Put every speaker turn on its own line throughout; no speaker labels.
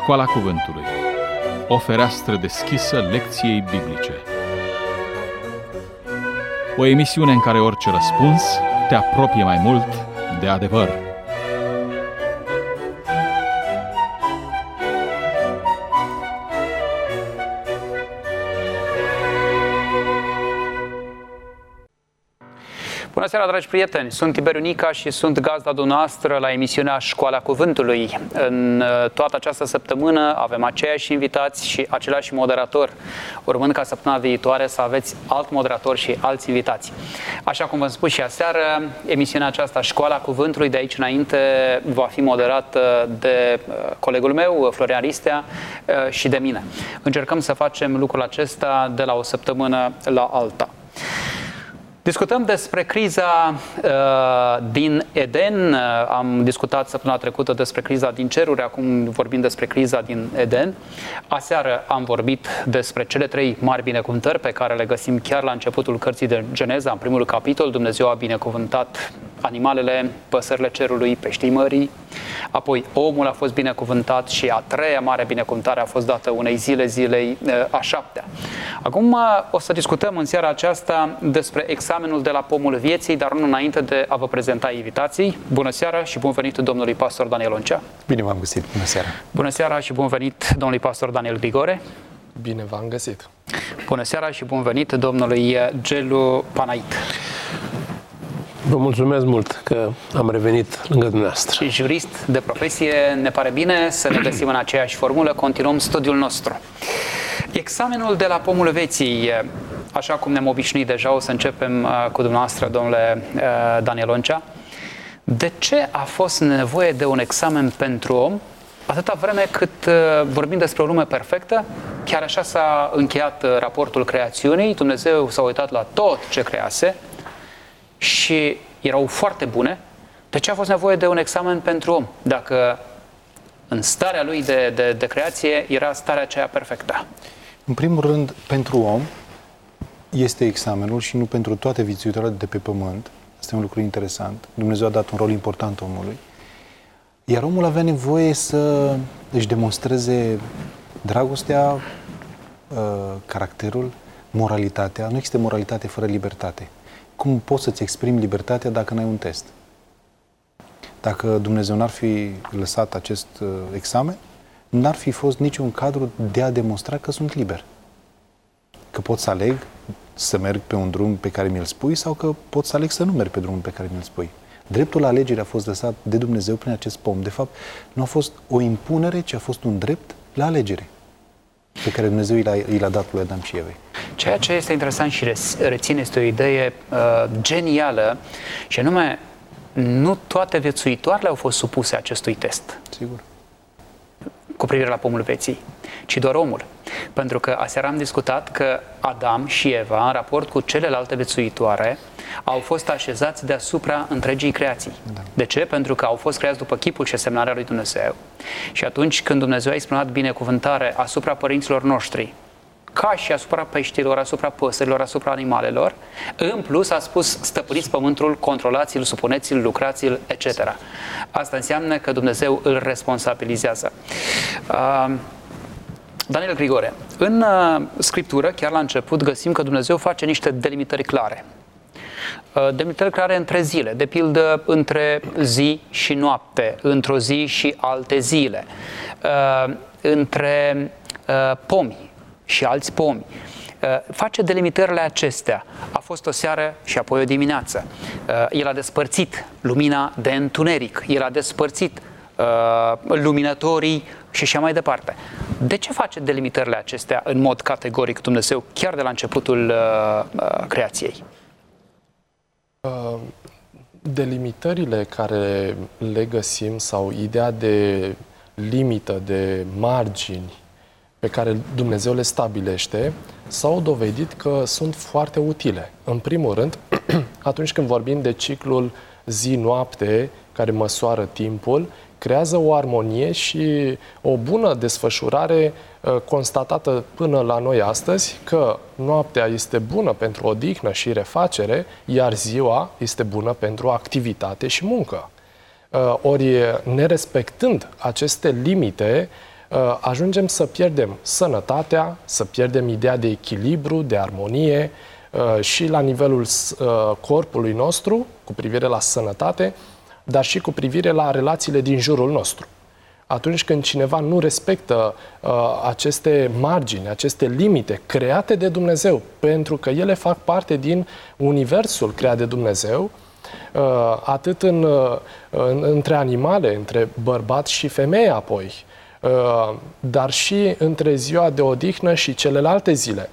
Școala Cuvântului. O fereastră deschisă lecției biblice. O emisiune în care orice răspuns te apropie mai mult de adevăr.
Bună seara, dragi prieteni! Sunt Tiberiu Nica și sunt gazda dumneavoastră la emisiunea Școala Cuvântului. În toată această săptămână avem aceiași invitați și același moderator, urmând ca săptămâna viitoare să aveți alt moderator și alți invitați. Așa cum v-am spus și aseară, emisiunea aceasta Școala Cuvântului de aici înainte va fi moderată de colegul meu, Florian Ristea, și de mine. Încercăm să facem lucrul acesta de la o săptămână la alta. Discutăm despre criza din Eden. Am discutat săptămâna trecută despre criza din ceruri, acum vorbim despre criza din Eden. Aseară am vorbit despre cele 3 mari binecuvântări pe care le găsim chiar la începutul cărții de Geneza, în primul capitol. Dumnezeu a binecuvântat animalele, păsările cerului, peștii mării. Apoi omul a fost binecuvântat și a 3-a mare binecuvântare a fost dată unei zile, zilei a 7-a. Acum o să discutăm în seara aceasta despre examenul de la pomul vieții, dar nu înainte de a vă prezenta invitații. Bună seara și bun venit domnului pastor Daniel Oncea.
Bine v-am găsit, bună seara.
Bună seara și bun venit domnului pastor Daniel Grigore.
Bine v-am găsit.
Bună seara și bun venit domnului Gelu Panait.
Vă mulțumesc mult că am revenit lângă dumneavoastră.
Și jurist de profesie, ne pare bine să ne găsim în aceeași formulă. Continuăm studiul nostru. Examenul de la pomul vieții, așa cum ne-am obișnuit deja, o să începem cu dumneavoastră, domnule Daniel Oncea. De ce a fost nevoie de un examen pentru om, atâta vreme cât vorbim despre o lume perfectă? Chiar așa s-a încheiat raportul creațiunii, Dumnezeu s-a uitat la tot ce crease și erau foarte bune. De ce a fost nevoie de un examen pentru om, dacă în starea lui de creație era starea aceea perfectă?
În primul rând, pentru om este examenul și nu pentru toate viețuitoarele de pe pământ. Este un lucru interesant. Dumnezeu a dat un rol important omului. Iar omul avea nevoie să își demonstreze dragostea, caracterul, moralitatea. Nu există moralitate fără libertate. Cum poți să-ți exprimi libertatea dacă n-ai un test? Dacă Dumnezeu n-ar fi lăsat acest examen, n-ar fi fost niciun cadru de a demonstra că sunt liber. Că pot să aleg să merg pe un drum pe care mi-l spui sau că pot să aleg să nu merg pe drumul pe care mi-l spui. Dreptul la alegere a fost lăsat de Dumnezeu prin acest pom. De fapt, nu a fost o impunere, ci a fost un drept la alegere pe care Dumnezeu i l-a dat lui Adam și Evei.
Ceea ce este interesant și reține este o idee genială, și anume, nu toate viețuitoarele au fost supuse acestui test.
Sigur.
Cu privire la pomul vieții, ci doar omul. Pentru că aseară am discutat că Adam și Eva, în raport cu celelalte viețuitoare, au fost așezați deasupra întregii creații. Da. De ce? Pentru că au fost creați după chipul și asemănarea lui Dumnezeu. Și atunci când Dumnezeu a exprimat binecuvântare asupra părinților noștri, ca și asupra peștilor, asupra păsărilor, asupra animalelor, în plus a spus: stăpâniți pământul, controlați-l, supuneți-l, lucrați-l, etc. Asta înseamnă că Dumnezeu îl responsabilizează. Daniel Grigore, în Scriptură, chiar la început, găsim că Dumnezeu face niște delimitări clare. Delimitări clare între zile, de pildă între zi și noapte, într-o zi și alte zile, între pomi și alți pomi. Face delimitările acestea. A fost o seară și apoi o dimineață. El a despărțit lumina de întuneric. El a despărțit luminătorii și așa mai departe. De ce face delimitările acestea în mod categoric Dumnezeu, chiar de la începutul creației?
Delimitările care le găsim sau ideea de limită, de margini pe care Dumnezeu le stabilește, s-au dovedit că sunt foarte utile. În primul rând, atunci când vorbim de ciclul zi-noapte, care măsoară timpul, creează o armonie și o bună desfășurare constatată până la noi astăzi, că noaptea este bună pentru odihnă și refacere, iar ziua este bună pentru activitate și muncă. Ori, nerespectând aceste limite, ajungem să pierdem sănătatea, să pierdem ideea de echilibru, de armonie și la nivelul corpului nostru, cu privire la sănătate, dar și cu privire la relațiile din jurul nostru. Atunci când cineva nu respectă aceste margini, aceste limite create de Dumnezeu, pentru că ele fac parte din universul creat de Dumnezeu, atât între animale, între bărbat și femeie apoi, dar și între ziua de odihnă și celelalte zile.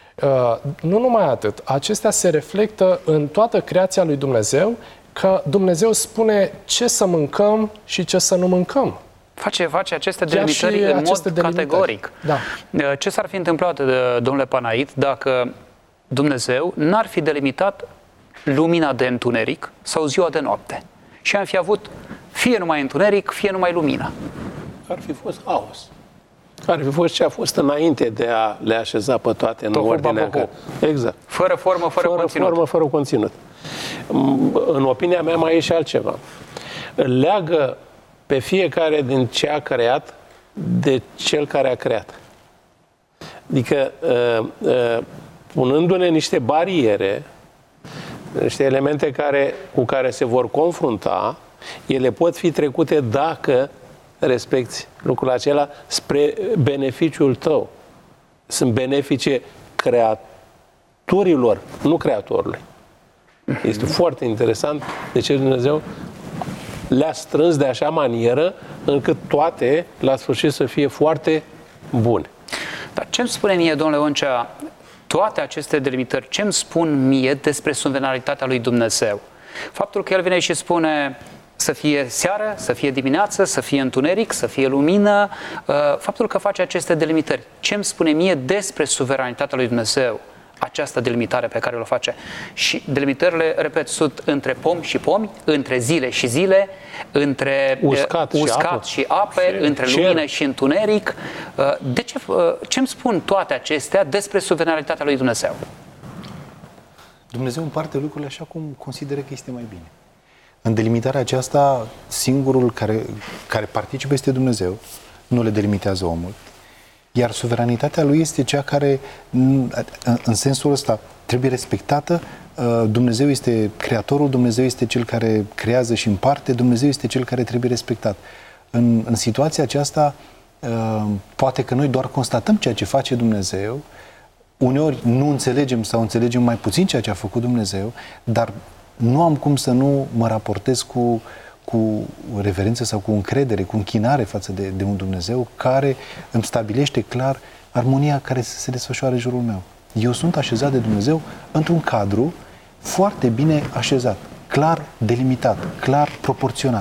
Nu numai atât, acestea se reflectă în toată creația lui Dumnezeu, că Dumnezeu spune ce să mâncăm și ce să nu mâncăm.
Face aceste delimitări în mod categoric.
Da.
Ce s-ar fi întâmplat, domnule Panaid, dacă Dumnezeu n-ar fi delimitat lumina de întuneric sau ziua de noapte? Și am fi avut fie numai întuneric, fie numai lumină.
Ar fi fost haos. Ar fi fost ce a fost înainte de a le așeza pe toate în ordinea. Exact.
Fără formă, fără conținut.
Formă, fără conținut. În opinia mea mai e și altceva. Îl leagă pe fiecare din ce a creat de cel care a creat. Adică, punându-ne niște bariere, niște elemente cu care se vor confrunta, ele pot fi trecute dacă respecti lucrul acela spre beneficiul tău. Sunt benefice creaturilor, nu creatorului. Este foarte interesant de ce Dumnezeu le-a strâns de așa manieră încât toate, la sfârșit, să fie foarte bune.
Dar ce îmi spune mie, domnule Oncea, toate aceste delimitări, ce îmi spun mie despre suveranitatea lui Dumnezeu? Faptul că El vine și spune să fie seară, să fie dimineață, să fie întuneric, să fie lumină, faptul că face aceste delimitări, ce îmi spune mie despre suveranitatea lui Dumnezeu? Această delimitare pe care o face. Și delimitările, repet, sunt între pomi și pomi, între zile și zile, între uscat și ape, între lumină și întuneric. Ce îmi spun toate acestea despre suveranitatea lui Dumnezeu?
Dumnezeu împarte lucrurile așa cum consideră că este mai bine. În delimitarea aceasta, singurul care participă este Dumnezeu, nu le delimitează omul. Iar suveranitatea lui este cea care, în sensul ăsta, trebuie respectată. Dumnezeu este creatorul, Dumnezeu este cel care creează și împarte, Dumnezeu este cel care trebuie respectat. În situația aceasta, poate că noi doar constatăm ceea ce face Dumnezeu, uneori nu înțelegem sau înțelegem mai puțin ceea ce a făcut Dumnezeu, dar nu am cum să nu mă raportez cu reverență sau cu încredere, cu închinare față de un Dumnezeu care îmi stabilește clar armonia care se desfășoară în jurul meu. Eu sunt așezat de Dumnezeu într-un cadru foarte bine așezat, clar delimitat, clar proporționat.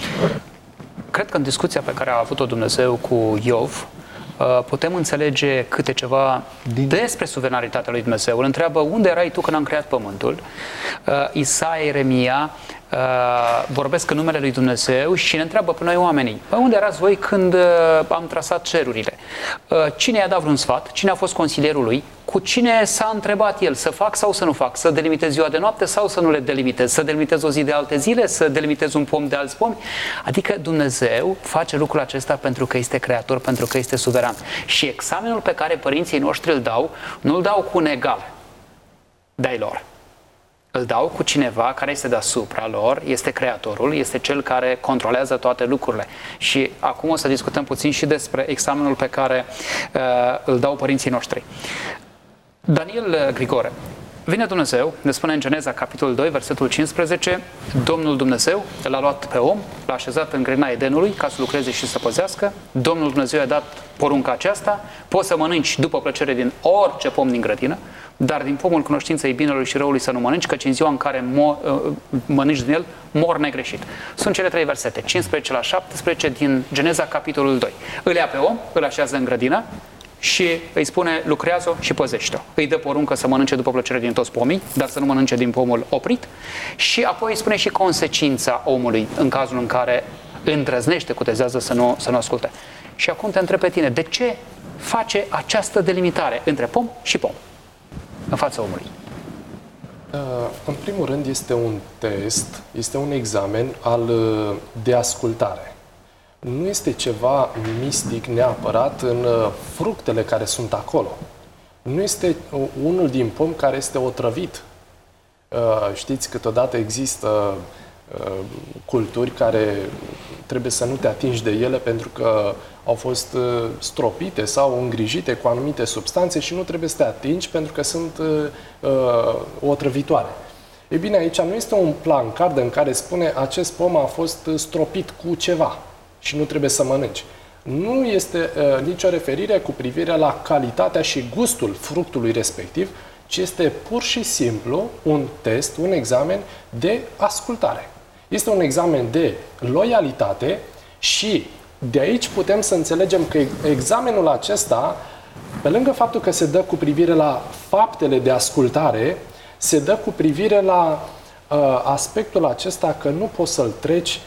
Cred că în discuția pe care a avut-o Dumnezeu cu Iov, putem înțelege câte ceva despre suveranitatea lui Dumnezeu. Îl întreabă, unde erai tu când am creat pământul? Isaia, Ieremia vorbesc în numele lui Dumnezeu și ne întreabă pe noi oamenii, unde erați voi când am trasat cerurile? Cine i-a dat vreun sfat? Cine a fost consilierul lui? Cu cine s-a întrebat el să fac sau să nu fac? Să delimitez ziua de noapte sau să nu le delimitez? Să delimitez o zi de alte zile? Să delimitez un pom de alți pomi? Adică Dumnezeu face lucrul acesta pentru că este creator, pentru că este suveran. Și examenul pe care părinții noștri îl dau, nu îl dau cu un egal de-ai lor. Îl dau cu cineva care este deasupra lor, este creatorul, este cel care controlează toate lucrurile. Și acum o să discutăm puțin și despre examenul pe care îl dau părinții noștri. Daniel Grigore, vine Dumnezeu, ne spune în Geneza, capitolul 2, versetul 15, Domnul Dumnezeu l-a luat pe om, l-a așezat în grădina Edenului ca să lucreze și să păzească. Domnul Dumnezeu i-a dat porunca aceasta, poți să mănânci după plăcere din orice pom din grădină, dar din pomul cunoștinței binelui și răului să nu mănânci, căci în ziua în care mănânci din el, mor negreșit. Sunt cele 3 versete, 15 la 17 din Geneza, capitolul 2. Îl ia pe om, îl așează în grădină și îi spune, lucrează-o și păzește-o. Îi dă poruncă să mănânce după plăcere din toți pomii, dar să nu mănânce din pomul oprit, și apoi îi spune și consecința omului în cazul în care îndrăznește, cutezează să nu asculte. Și acum te întreb pe tine, de ce face această delimitare între pom și pom în fața omului?
În primul rând este un test, este un examen de ascultare. nu este ceva mistic neapărat în fructele care sunt acolo. Nu este unul din pom care este otrăvit. Știți, câteodată există culturi care trebuie să nu te atingi de ele pentru că au fost stropite sau îngrijite cu anumite substanțe și nu trebuie să te atingi pentru că sunt otrăvitoare. Ei bine, aici nu este un placard în care spune acest pom a fost stropit cu ceva și nu trebuie să mănânci. Nu este nicio referire cu privire la calitatea și gustul fructului respectiv, ci este pur și simplu un test, un examen de ascultare. Este un examen de loialitate și de aici putem să înțelegem că examenul acesta, pe lângă faptul că se dă cu privire la faptele de ascultare, se dă cu privire la aspectul acesta că nu poți să-l treci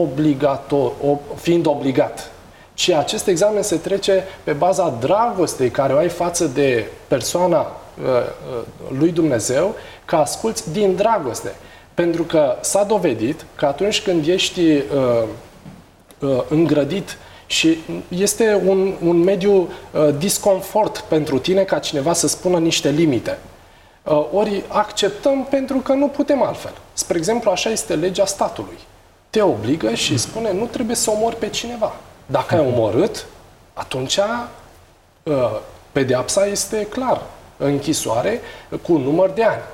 fiind obligat. Și acest examen se trece pe baza dragostei care o ai față de persoana lui Dumnezeu, că asculți din dragoste. Pentru că s-a dovedit că atunci când ești îngrădit și este un mediu disconfort pentru tine ca cineva să spună niște limite, ori acceptăm pentru că nu putem altfel. Spre exemplu, așa este legea statului. Te obligă și spune nu trebuie să omori pe cineva. Dacă ai omorât, atunci pedeapsa este clar. Închisoare cu un număr de ani.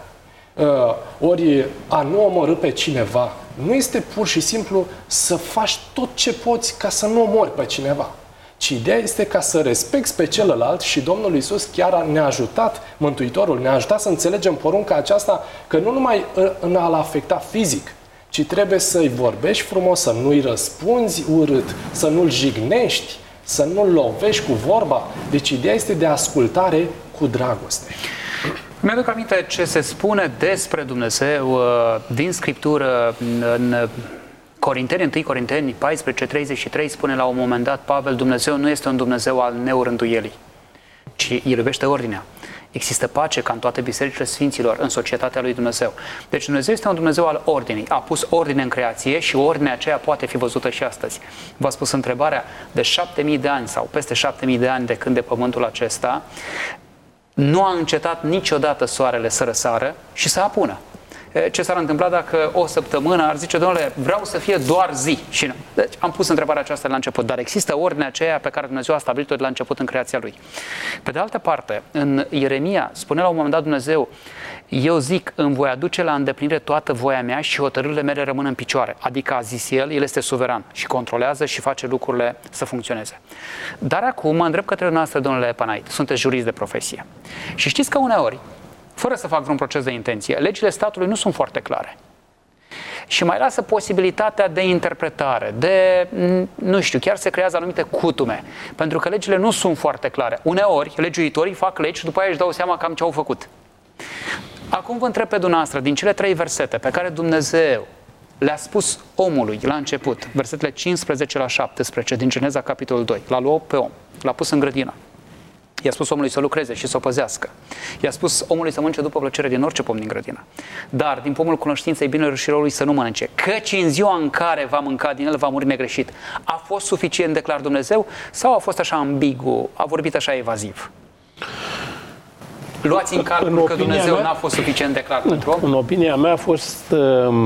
Ori a nu omorâ pe cineva nu este pur și simplu să faci tot ce poți ca să nu omori pe cineva. Ci ideea este ca să respecti pe celălalt și Domnul Iisus chiar ne-a ajutat, Mântuitorul ne-a ajutat să înțelegem porunca aceasta că nu numai în a-l afecta fizic, ci trebuie să-i vorbești frumos, să nu-i răspunzi urât, să nu-l jignești, să nu-l lovești cu vorba. Deci ideea este de ascultare cu dragoste.
Mi-aduc aminte ce se spune despre Dumnezeu din Scriptură în Corinteni, 1 Corinteni 14:33 spune la un moment dat Pavel, Dumnezeu nu este un Dumnezeu al neurânduielii, ci El iubește ordinea. Există pace ca în toate bisericile sfinților, în societatea lui Dumnezeu. Deci Dumnezeu este un Dumnezeu al ordinii. A pus ordine în creație și ordinea aceea poate fi văzută și astăzi. V-a spus întrebarea de 7.000 de ani sau peste 7.000 de ani de când de pământul acesta, nu a încetat niciodată soarele să răsară și să apună. Ce s-ar întâmpla dacă o săptămână ar zice, domnule, vreau să fie doar zi și nu. Deci am pus întrebarea aceasta la început, dar există ordinea aceea pe care Dumnezeu a stabilit-o de la început în creația Lui. Pe de altă parte, în Ieremia spune la un moment dat Dumnezeu, eu zic, îmi voi aduce la îndeplinire toată voia mea și hotărârile mele rămân în picioare. Adică a zis El este suveran și controlează și face lucrurile să funcționeze. Dar acum mă îndrept către noastră, domnule Epanait, sunteți jurist de profesie. Și știți că uneori, fără să fac vreun proces de intenție, legile statului nu sunt foarte clare. Și mai lasă posibilitatea de interpretare, de, nu știu, chiar se creează anumite cutume, pentru că legile nu sunt foarte clare. Uneori, legiuitorii fac legi și după aia își dau seama cam ce au făcut. Acum vă întreb pe dumneavoastră, din cele 3 versete pe care Dumnezeu le-a spus omului la început, versetele 15 la 17 din Geneza capitolul 2, l-a luat pe om, l-a pus în grădină. I-a spus omului să lucreze și să o păzească. I-a spus omului să mănânce după plăcere din orice pom din grădină. Dar din pomul cunoștinței binelor și răului să nu mănânce. Căci în ziua în care va mânca din el va muri negreșit. A fost suficient, declar Dumnezeu, sau a fost așa ambigu, a vorbit așa evaziv? Luați în calcul că Dumnezeu n-a fost suficient declar pentru om?
În opinia mea a fost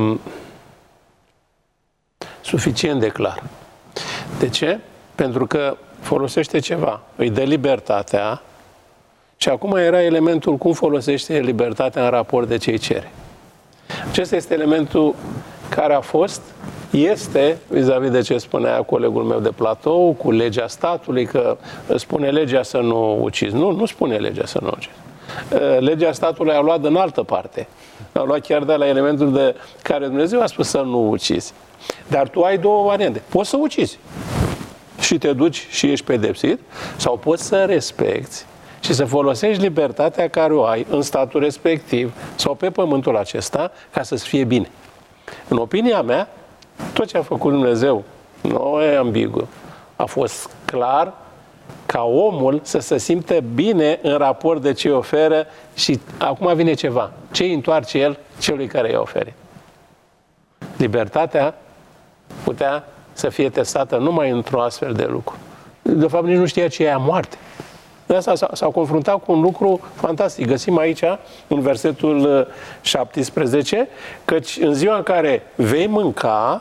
suficient de clar. De ce? Pentru că folosește ceva, îi dă libertatea și acum era elementul cum folosește libertatea în raport de ce îi cere. Acesta este elementul care a fost, este, vis-a-vis de ce spunea colegul meu de platou, cu legea statului, că spune legea să nu ucizi. Nu spune legea să nu ucizi. Legea statului a luat în altă parte. A luat chiar de la elementul de care Dumnezeu a spus să nu ucizi. Dar tu ai 2 variante. Poți să ucizi și te duci și ești pedepsit, sau poți să respecti și să folosești libertatea care o ai în statul respectiv sau pe pământul acesta ca să-ți fie bine. În opinia mea, tot ce a făcut Dumnezeu nu e ambigu. A fost clar ca omul să se simte bine în raport de ce îi oferă și acum vine ceva. Ce îi întoarce el celui care i-a oferit? Libertatea putea să fie testată numai într-o astfel de lucru. De fapt, nici nu știa ce e moarte. De asta s-au confruntat cu un lucru fantastic. Găsim aici, în versetul 17, căci în ziua în care vei mânca,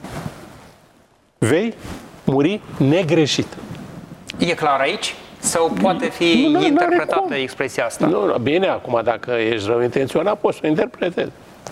vei muri negreșit.
E clar aici? Sau poate fi interpretată expresia asta?
Nu, bine, acum dacă ești rău intenționat, poți să o interpretezi.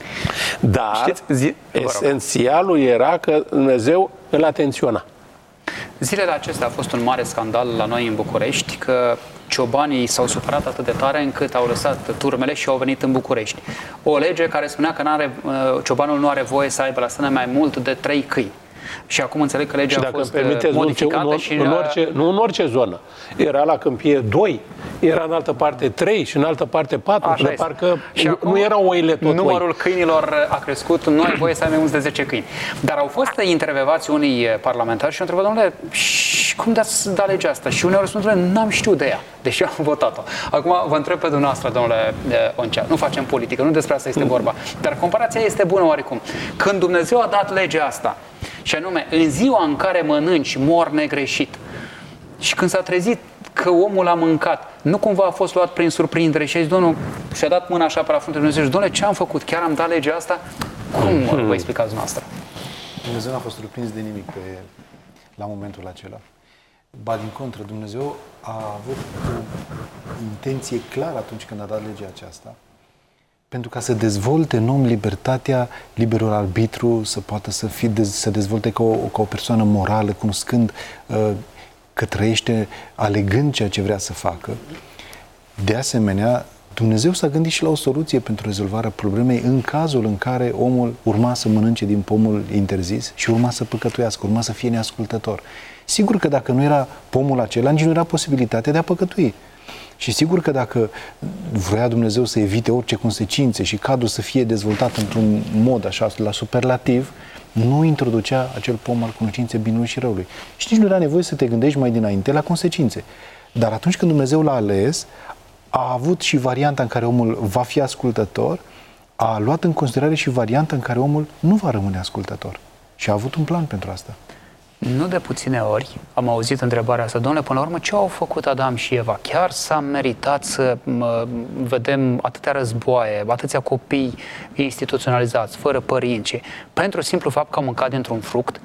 Dar esențialul era că Dumnezeu îl atenționa.
Zilele acestea a fost un mare scandal la noi în București, că ciobanii s-au supărat atât de tare încât au lăsat turmele și au venit în București. O lege care spunea că ciobanul nu are voie să aibă la stână mai mult de 3 câini. Și acum înțeleg că legea a fost modificată
nu în orice zonă. Era la Câmpie 2, era în altă parte 3 și în altă parte 4. De parcă nu erau oile tot
numărul câinilor a crescut, nu ai voie să ai mai mulți de 10 câini. Dar au fost intervievați unii parlamentari și au întrebat, domnule, cum dați da legea asta? Și unii au răspuns, domnule, n-am știut de ea, deși am votat-o. Acum vă întreb pe dumneavoastră, domnule Oncea, nu facem politică, nu despre asta este vorba. Dar comparația este bună oarecum. Când Dumnezeu a dat legea asta, și anume, în ziua în care mănânci, mor negreșit. Și când s-a trezit că omul a mâncat, nu cumva a fost luat prin surprindere și a zis, Domnul, și-a dat mâna așa pe la frunte Dumnezeu și Domnule, ce am făcut? Chiar am dat legea asta? Cum vă explicați noastră?
Dumnezeu n-a fost surprins de nimic la momentul acela. Ba din contră, Dumnezeu a avut o intenție clară atunci când a dat legea aceasta, pentru ca să dezvolte în om libertatea, liberul arbitru, să poată să dezvolte ca o persoană morală, cunoscând că trăiește, alegând ceea ce vrea să facă. De asemenea, Dumnezeu s-a gândit și la o soluție pentru rezolvarea problemei în cazul în care omul urma să mănânce din pomul interzis și urma să păcătuiască, urma să fie neascultător. Sigur că dacă nu era pomul acela, nici nu era posibilitatea de a păcătui. Și sigur că dacă vrea Dumnezeu să evite orice consecințe și cadrul să fie dezvoltat într-un mod așa, la superlativ, nu introducea acel pom al cunoștinței binului și răului. Și nici nu era nevoie să te gândești mai dinainte la consecințe. Dar atunci când Dumnezeu l-a ales, a avut și varianta în care omul va fi ascultător, a luat în considerare și varianta în care omul nu va rămâne ascultător. Și a avut un plan pentru asta.
Nu de puține ori am auzit întrebarea asta, domnule, până la urmă, ce au făcut Adam și Eva? Chiar s-a meritat să vedem atâtea războaie, atâția copii instituționalizați, fără părinți, pentru simplu fapt că au mâncat dintr-un fruct?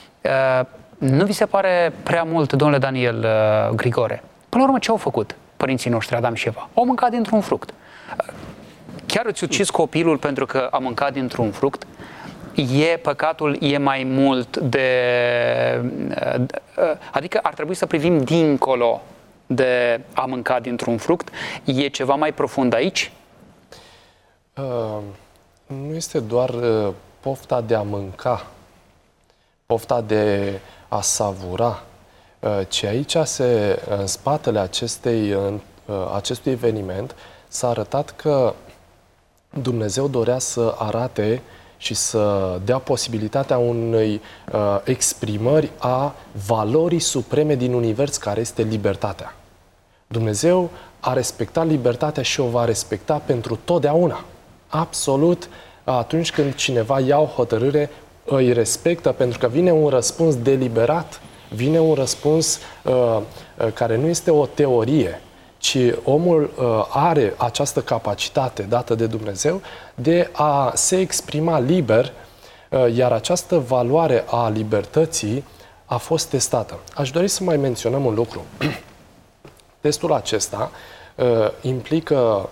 Nu vi se pare prea mult, domnule Daniel Grigore? Până la urmă, ce au făcut părinții noștri, Adam și Eva? Au mâncat dintr-un fruct. Chiar îți ucizi copilul pentru că a mâncat dintr-un fruct? Păcatul e mai mult adică ar trebui să privim dincolo de a mânca dintr-un fruct. E ceva mai profund aici?
Nu este doar pofta de a mânca, pofta de a savura, ci aici în spatele acestui eveniment s-a arătat că Dumnezeu dorea să arate și să dea posibilitatea unei exprimări a valorii supreme din univers, care este libertatea. Dumnezeu a respectat libertatea și o va respecta pentru totdeauna. Absolut, atunci când cineva ia o hotărâre, îi respectă, pentru că vine un răspuns deliberat, vine un răspuns care nu este o teorie, ci omul are această capacitate dată de Dumnezeu de a se exprima liber, iar această valoare a libertății a fost testată. Aș dori să mai menționăm un lucru. Testul acesta implică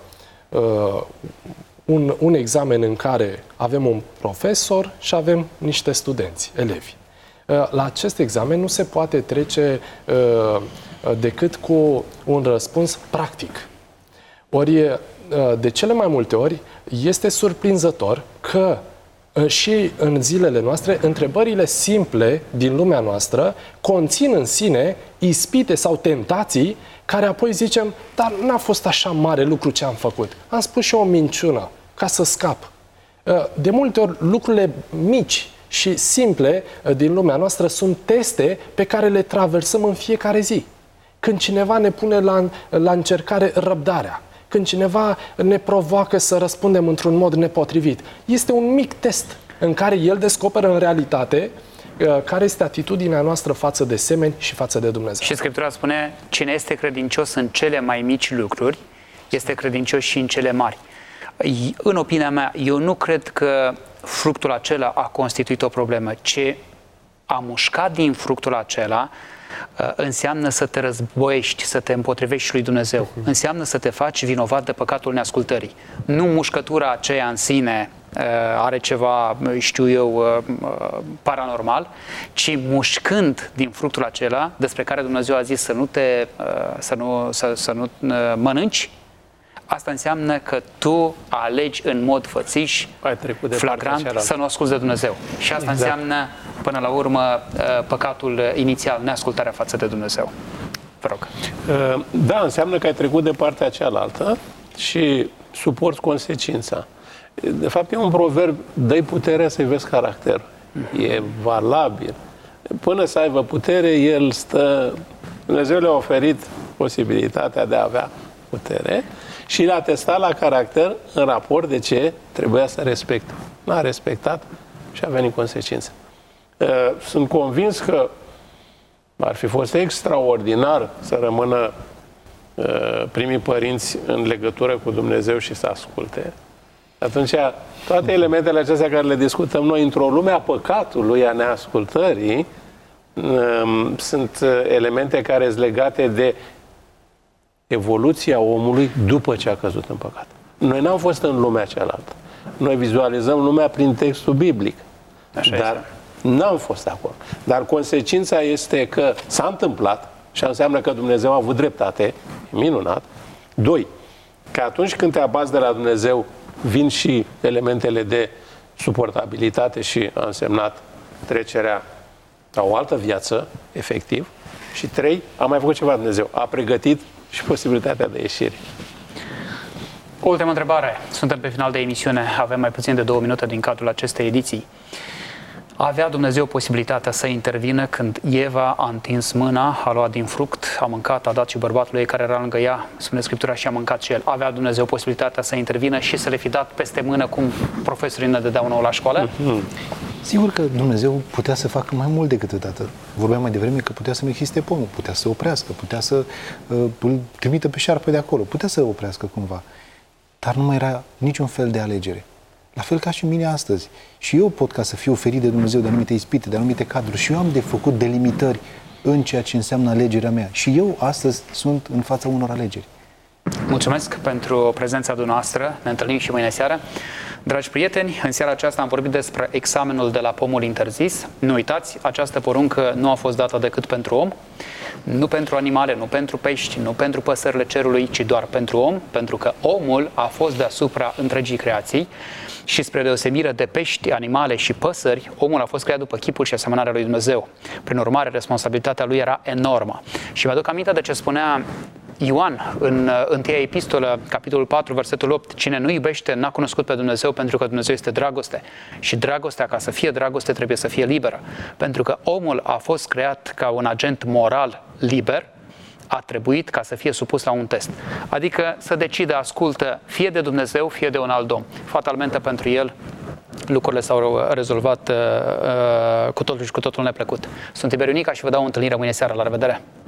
un examen în care avem un profesor și avem niște studenți, elevi. La acest examen nu se poate trece decât cu un răspuns practic. Ori, de cele mai multe ori, este surprinzător că și în zilele noastre, întrebările simple din lumea noastră conțin în sine ispite sau tentații care apoi zicem, dar n-a fost așa mare lucru ce am făcut. Am spus și o minciună ca să scap. De multe ori, lucrurile mici și simple din lumea noastră sunt teste pe care le traversăm în fiecare zi. Când cineva ne pune la încercare răbdarea, când cineva ne provoacă să răspundem într-un mod nepotrivit, este un mic test în care el descoperă în realitate care este atitudinea noastră față de semeni și față de Dumnezeu.
Și Scriptura spune, cine este credincios în cele mai mici lucruri, este credincios și în cele mari. În opinia mea, eu nu cred că fructul acela a constituit o problemă. Ce a mușcat din fructul acela înseamnă să te războiești, să te împotrivești lui Dumnezeu. Înseamnă să te faci vinovat de păcatul neascultării. Nu mușcătura aceea în sine are ceva, știu eu, paranormal, ci mușcând din fructul acela despre care Dumnezeu a zis să nu mănânci, asta înseamnă că tu alegi în mod fățiș, flagrant, să nu asculți de Dumnezeu. Și asta înseamnă, până la urmă, păcatul inițial, neascultarea față de Dumnezeu. Vă rog.
Da, înseamnă că ai trecut de partea cealaltă și suporți consecința. De fapt, e un proverb, dă-i puterea să-i vezi caracter. E valabil. Până să aibă putere, el stă... Dumnezeu le-a oferit posibilitatea de a avea putere și l-a testat la caracter în raport de ce trebuia să respecte. N-a respectat și a venit consecința. Sunt convins că ar fi fost extraordinar să rămână primii părinți în legătură cu Dumnezeu și să asculte. Atunci, toate elementele acestea care le discutăm noi într-o lume a păcatului, a neascultării, sunt elemente care sunt legate de evoluția omului după ce a căzut în păcat. Noi n-am fost în lumea cealaltă. Noi vizualizăm lumea prin textul biblic. Dar n-am fost acolo. Dar consecința este că s-a întâmplat și înseamnă că Dumnezeu a avut dreptate, e minunat. 2. Că atunci când te abazi de la Dumnezeu, vin și elementele de suportabilitate și a însemnat trecerea la o altă viață, efectiv. Și 3. A mai făcut ceva Dumnezeu. A pregătit și posibilitatea de ieșire.
Ultima întrebare. Suntem pe final de emisiune. Avem mai puțin de 2 minute din cadrul acestei ediții. Avea Dumnezeu posibilitatea să intervină când Eva a întins mâna, a luat din fruct, a mâncat, a dat și bărbatului ei care era lângă ea, spune Scriptura, și a mâncat și el. Avea Dumnezeu posibilitatea să intervină și să le fi dat peste mână cum profesorii ne dădeau nouă la școală?
Sigur că Dumnezeu putea să facă mai mult decât atât. Vorbeam mai devreme că putea să nu existe pomul, putea să oprească, putea să îl trimită pe șarpe de acolo, putea să oprească cumva. Dar nu mai era niciun fel de alegere. La fel ca și mine astăzi. Și eu pot ca să fiu oferit de Dumnezeu de anumite ispite, de anumite cadruri. Și eu am de făcut delimitări în ceea ce înseamnă alegerea mea. Și eu astăzi sunt în fața unor alegeri.
Mulțumesc pentru prezența dumneavoastră. Ne întâlnim și mâine seară. Dragi prieteni, în seara aceasta am vorbit despre examenul de la pomul interzis. Nu uitați, această poruncă nu a fost dată decât pentru om, nu pentru animale, nu pentru pești, nu pentru păsările cerului, ci doar pentru om, pentru că omul a fost deasupra întregii creații și spre deosebire de pești, animale și păsări, omul a fost creat după chipul și asemănarea lui Dumnezeu. Prin urmare, responsabilitatea lui era enormă. Și mi-aduc aminte de ce spunea Ioan în întâia epistolă, capitolul 4, versetul 8, cine nu iubește n-a cunoscut pe Dumnezeu, pentru că Dumnezeu este dragoste. Și dragostea, ca să fie dragoste, trebuie să fie liberă. Pentru că omul a fost creat ca un agent moral liber, a trebuit ca să fie supus la un test. Adică să decidă, ascultă, fie de Dumnezeu, fie de un alt om. Fatalmente pentru el, lucrurile s-au rezolvat cu totul și cu totul neplăcut. Sunt Tiberiu Nica și vă dau o întâlnire mâine seara. La revedere!